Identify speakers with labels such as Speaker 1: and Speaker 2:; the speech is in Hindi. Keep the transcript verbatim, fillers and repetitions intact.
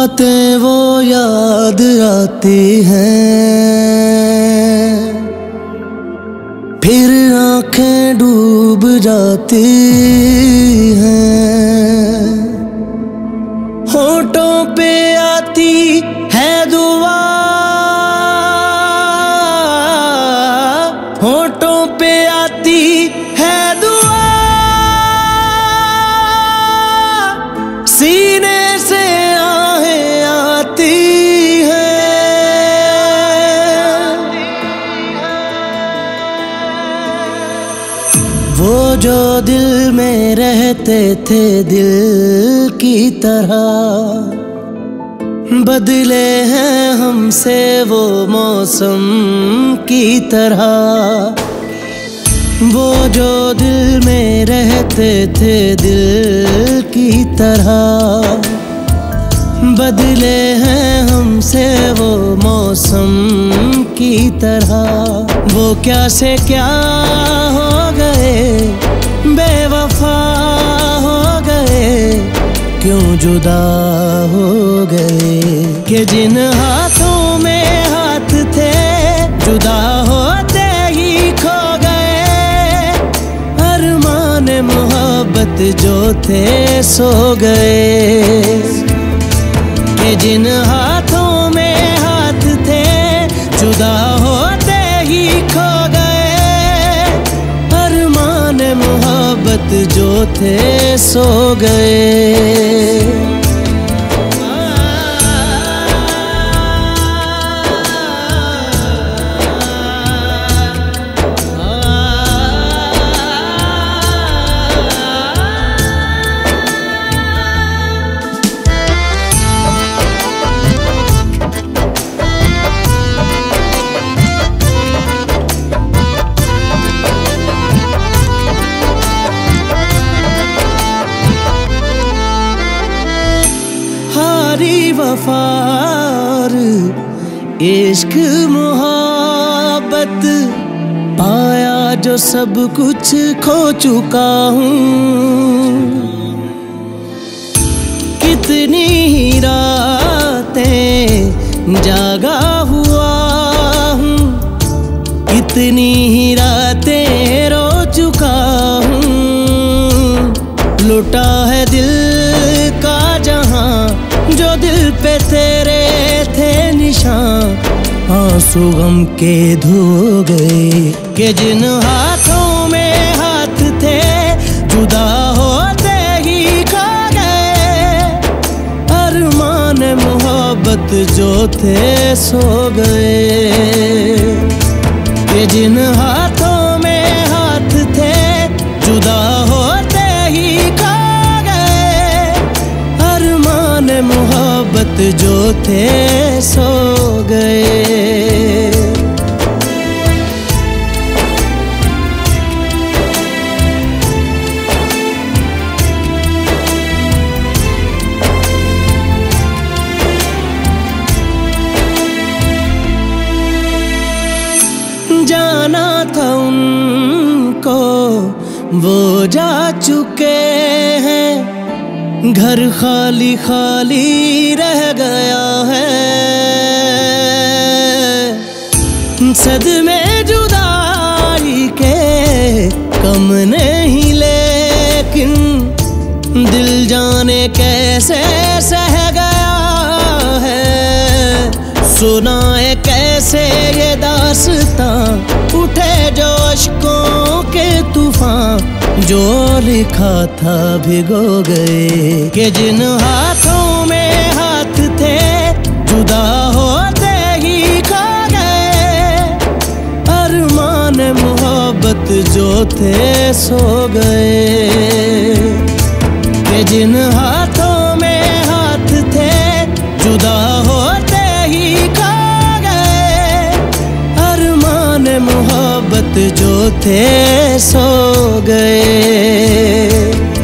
Speaker 1: बातें वो याद आती हैं, फिर आंखें डूब जाती हैं। होठों पे आती है दुआ, होठों पे आती है दुआ, सीने से आहें आती हैं। वो जो दिल में रहते थे दिल की तरह, बदले हैं हमसे वो मौसम की तरह। वो जो दिल में रहते थे दिल की तरह, बदले हैं हमसे वो मौसम की तरह। वो क्या से क्या हो गए, बेवफा हो गए, क्यों जुदा हो गए। कि जिन हाथों में हाथ थे जुदा होते ही खो गए, अरमान मोहब्बत जो थे सो गए। कि जिन हाथों में हाथ थे जुदा होते ही खो गए, अरमान मोहब्बत जो थे सो गए। वफार इश्क मोहब्बत पाया जो सब कुछ खो चुका हूँ। कितनी ही रातें जागा हुआ हूँ, कितनी ही रातें रो चुका हूँ। लुटा है दिल का जहां जो दिल पे तेरे थे निशान, आंसू गम के धो गए। कि जिन हाथों में हाथ थे जुदा होते ही खो गए, अरमान मोहब्बत जो थे सो गए। कि जिन हाथों में हाथ थे जुदा होते ही खो गए, अरमान मोहब्बत जो थे सो गए। जाना था उनको वो जा चुके हैं, घर खाली खाली रह गया है। सदमे जुदाई के कम नहीं, लेकिन दिल जाने कैसे सह गया है। सुनाए कैसे ये दास्तां, उठे जो अश्कों के तूफान, जो लिखा था भिगो गए। कि जिन हाथों में हाथ थे जुदा होते ही खो गए, अरमान मोहब्बत जो थे सो गए। कि जिन हाथों में हाथ थे जुदा होते ही खो गए, अरमान मोहब्बत जो थे सो गए।